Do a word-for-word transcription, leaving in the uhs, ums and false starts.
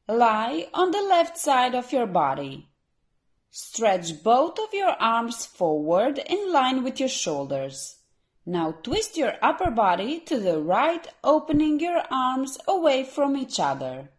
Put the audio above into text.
Lie on the left side of your body. Stretch both of your arms forward in line with your shoulders. Now twist your upper body to the right, opening your arms away from each other.